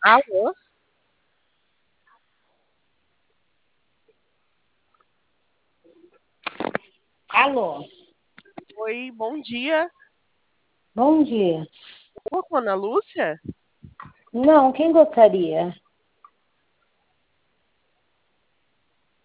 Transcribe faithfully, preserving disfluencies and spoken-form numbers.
Alô? Alô? Oi, bom dia. Bom dia. Ô, Ana Lúcia? Não, quem gostaria?